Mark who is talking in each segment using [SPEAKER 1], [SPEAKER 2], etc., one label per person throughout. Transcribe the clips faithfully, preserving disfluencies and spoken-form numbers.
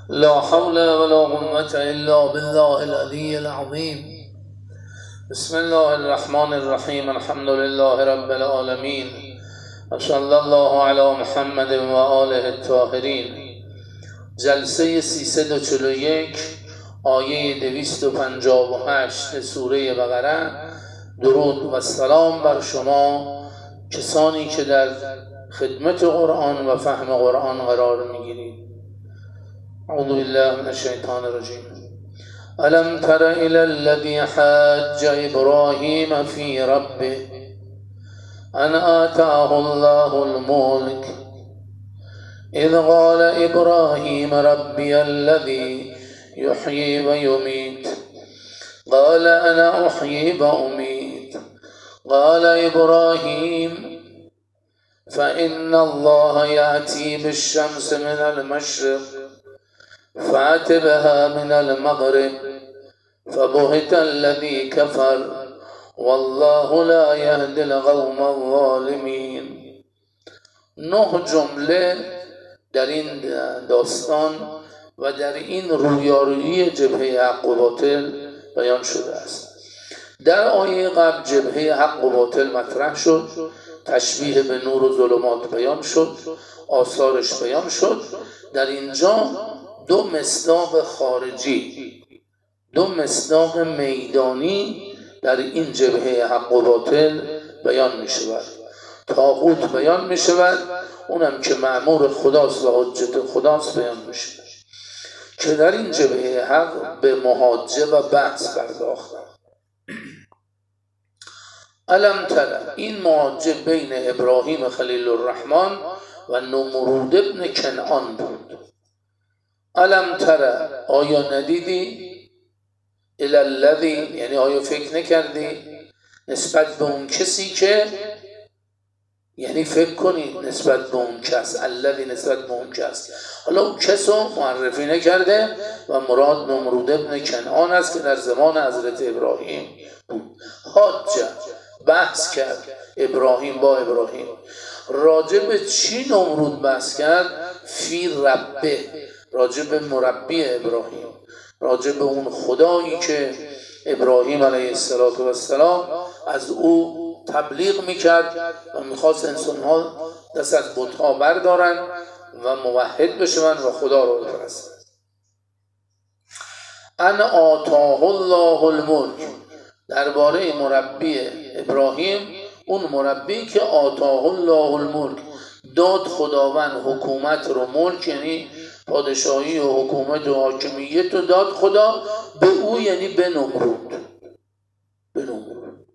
[SPEAKER 1] لا حول ولا قوة إلا بالله العلي العظيم. بسم الله الرحمن الرحيم. الحمد لله رب العالمين، وصلى الله على محمد و آله الطاهرین. جلسه سیصد و چهل و یک آیه دویست و پنجاه و هشت سوره بقره. درود و سلام بر شما کسانی که در خدمت قرآن و فهم قرآن قرار میگیرید. اعوذ بالله من الشیطان الرجیم. الم تر الى الذی حاج ابراهیم فی ربه ان آتاه الله الملك اذ قال ابراهیم ربی الذی یحیی و یمیت قال انا احیی و امیت قال ابراهیم فإن الله يأتي بالشمس من المشرق فأت بها من المغرب فبهت الذي كفر والله لا يهدي القوم الظالمين. نه جمله در این داستان و در این رویارویی جبهه حق و باطل بیان شده است. در آیه قبل جبهه حق و باطل مطرح شد، تشبیه به نور و ظلمات بیان شد، آثارش بیان شد. در اینجا دو مصداق خارجی، دو مصداق میدانی در این جبهه حق و باطل بیان می شود. طاغوت بیان می شود، اونم که مأمور خداست و حجت خداست بیان می شود که در این جبهه حق به محاجه و بحث پرداختن. الم تر، این محاجه بین ابراهیم خلیل الرحمن و نمرود ابن کنعان بود. الم تر، آیا ندیدی؟ الی الذی، یعنی آیا فکر نکردی نسبت به اون کسی که، یعنی فکر کنی نسبت به اون کس، الذی نسبت به اون کس. حالا اون کس رو معرفی نکرده و مراد نمرود ابن کنعان است که در زمان حضرت ابراهیم بود. حاجه، بحث کرد ابراهیم با ابراهیم. راجع به چی نمرود بحث کرد؟ فی ربه، راجع به مربی ابراهیم، راجع به اون خدایی که ابراهیم علیه السلام از او تبلیغ میکرد و میخواست انسانها دست از بتها بردارن و موحد بشون و خدا رو بپرستن. ان آتاه الله الملک، درباره مربی ابراهیم، اون مربی که آتاه الله الملک، داد خداوند حکومت رو، ملک یعنی پادشاهی و حکومت و حاکمیت رو داد خدا به او، یعنی به نمرود. به نمرود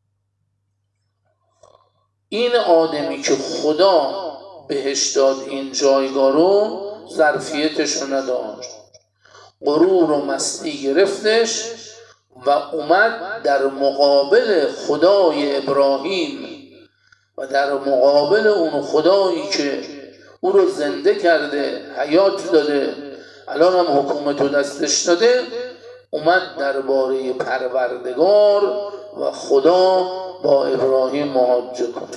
[SPEAKER 1] این آدمی که خدا بهش داد این جایگاه رو، ظرفیتش رو نداشت، غرور و مستی گرفتش و اومد در مقابل خدای ابراهیم و در مقابل اون خدایی که او رو زنده کرده، حیات داده، الان هم حکومت رو دستش داده، اومد درباره پروردگار و خدا با ابراهیم محاجه کنه.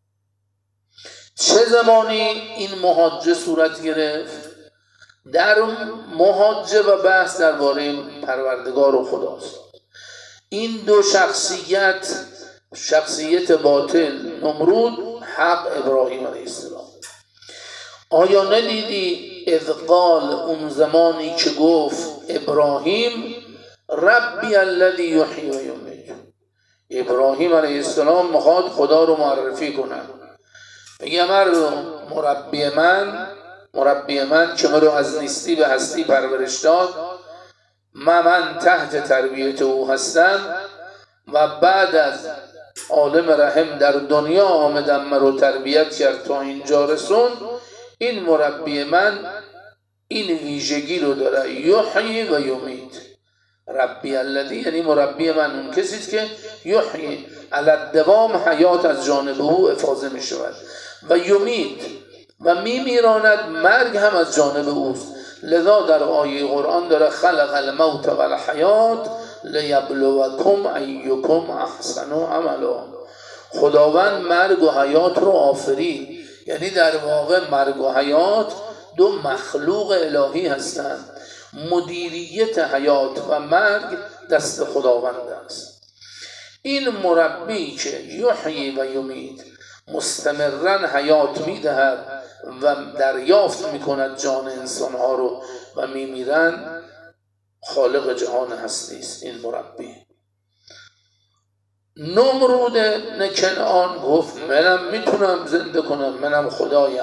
[SPEAKER 1] چه زمانی این محاجه صورت گرفت؟ در محاجه و بحث درباره پروردگار و خداست. این دو شخصیت، شخصیت باطل نمرود، حق ابراهیم علیه السلام. آیا ندیدی اذ قال، اون زمانی که گفت ابراهیم ربی الذی یحیی و یمیت. ابراهیم علیه السلام میخواد خدا رو معرفی کنه، میگه مردم مربی من، مربی من که من رو از نیستی به هستی پرورش داد، من, من تحت تربیت او هستم و بعد از عالم رحم در دنیا آمدم، من رو تربیت کرد تا اینجا رسون. این مربی من این ویژگی رو داره، یحیی و یمیت. ربی الذی یعنی مربی من اون کسیست که یحیی، علی الدوام حیات از جانب او افاضه می شود، و یمیت و می میراند، مرگ هم از جانب اوست. لذا در آیه قرآن داره خلق الموت و الحیات لیبلوکم ایکم احسن عملا. خداوند مرگ و حیات رو آفرید، یعنی در واقع مرگ و حیات دو مخلوق الهی هستند. مدیریت حیات و مرگ دست خداوند است. این مربی که یحیی و یمیت مستمرا حیات میدهد و دریافت میکند جان انسانها رو و میمیرند، خالق جهان هستی است. این مربی. نمرود ابن کنعان گفت منم میتونم زنده کنم، منم خدایم.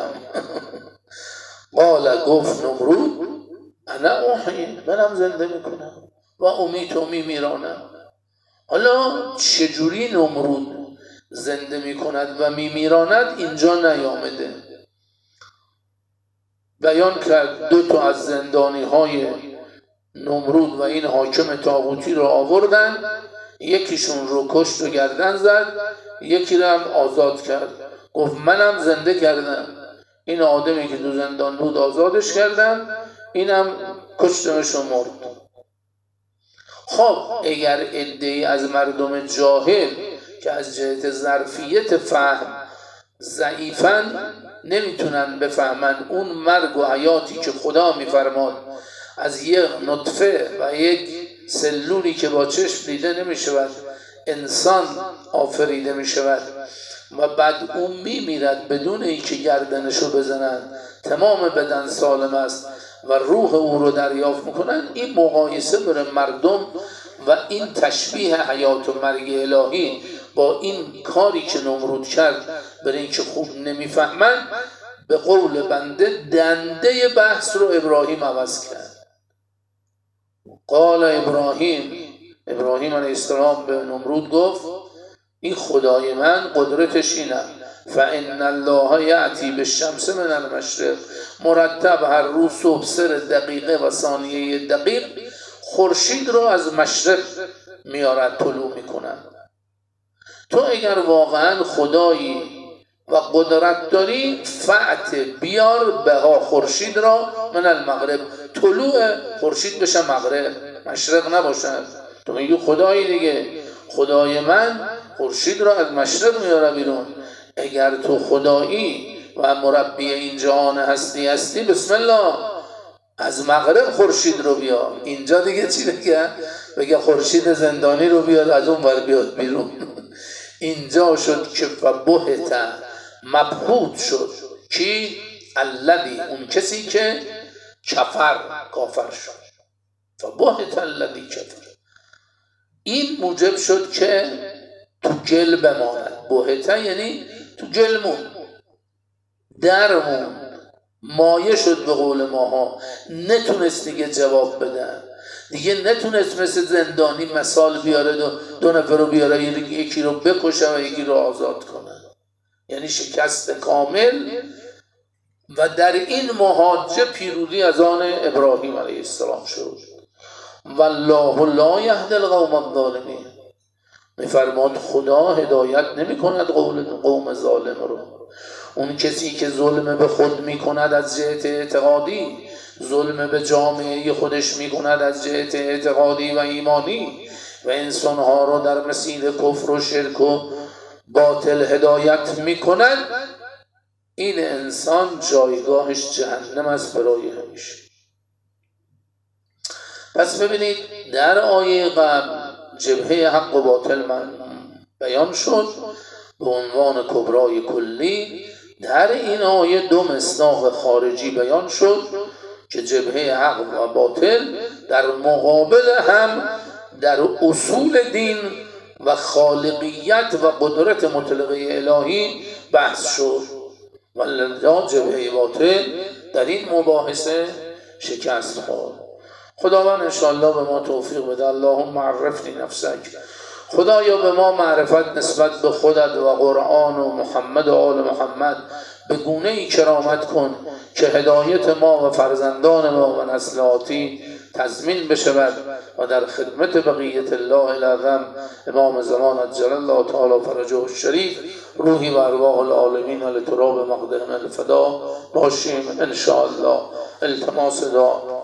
[SPEAKER 1] قال گفت نمرود انا احیی، منم زنده میکنم و امیت و میمیرانم. حالا چجوری نمرود زنده میکند و میمیراند اینجا نیامده. بیان کرد دو تا از زندانی های نمرود و این حاکم طاغوتی رو آوردن، یکیشون رو کشت و گردن زد، یکی رو هم آزاد کرد. گفت منم زنده کردم. این آدمی که دو زندان بود آزادش کردم، اینم کشتمش و مرد. خب اگر عده‌ای از مردم جاهل که از جهت ظرفیت فهم ضعیفن نمیتونن بفهمن اون مرگ و حیاتی که خدا میفرماد از یک نطفه و یک سلولی که با چشم دیده نمیشود انسان آفریده میشود و بعد اون میمیرد بدون اینکه گردنشو بزنن، تمام بدن سالم است و روح او رو دریافت میکنن، این مقایسه بر مردم و این تشبیه حیات و مرگ الهی با این کاری که نمرود کرد برای اینکه خوب نمیفهمن، به قول بنده دنده بحث رو ابراهیم عوض کرد. قال ابراهیم ابراهیم علیه السلام به نمرود گفت این خدای من قدرتش اینه، فان الله یأتی بالشمس من المشرق، مرتب هر روز صبح سر دقیقه و ثانیه دقیق خورشید رو از مشرق میارد، طلوع میکنند. تو اگر واقعا خدایی و قدرت داری، فأت بیار بها خورشید را من المغرب، طلوع خورشید بشه مغرب، مشرق نباشد. تو میگی خدایی دیگه، خدای من خورشید را از مشرق میاره بیرون. اگر تو خدایی و مربی این جهان هستی هستی، بسم الله از مغرب خورشید رو بیار. اینجا دیگه چی بگه؟ بگه خورشید زندانی رو بیار از اون ور بیاد بیرون. اینجا شد که فبهت مبهوت شد کی؟ الذی، اون کسی که کفر، کافر شد. فبهت الذی کفر، این موجب شد که تو گل بماند. بهته یعنی تو گل موند، درمون مایه شد به قول ماها، نتونست دیگه جواب بدن، دیگه نتونست مثل زندانی مثال بیاره دو, دو نفر رو بیاره، یکی رو بکشه و یکی رو آزاد کنه، یعنی شکست کامل. و در این محاجه پیروزی از آن ابراهیم علیه السلام شد. والله لا یهدی القوم الظالمین، میفرماد خدا هدایت نمی کند قوم ظالم رو. اون کسی که ظلم به خود می کند از جهت اعتقادی، ظلم به جامعه خودش می کند از جهت اعتقادی و ایمانی و انسانها رو در مسیر کفر و شرک و باطل هدایت می کند، این انسان جایگاهش جهنم است برای همیشه. پس ببینید در آیه قبل جبهه حق و باطل من بیان شد به عنوان کبرای کلی. در این آیه دو مصداق خارجی بیان شد که جبهه حق و باطل در مقابل هم در اصول دین و خالقیت و قدرت مطلقه الهی بحث شد و لذا جبهه باطل در این مباحثه شکست خورد. خداوند انشاءالله به ما توفیق بده. اللهم عرفنی نفسک، خدایا به ما معرفت نسبت به خودت و قرآن و محمد و آل محمد به گونه ای کرامت کن که هدایت ما و فرزندان ما و نسل آتی تضمین بشود و در خدمت بقیت الله الاعظم امام زمان عجل الله تعالی فرجه الشریف روحی و ارواح العالمین لتراب مقدم الفدا باشیم انشاءالله. التماس دعا.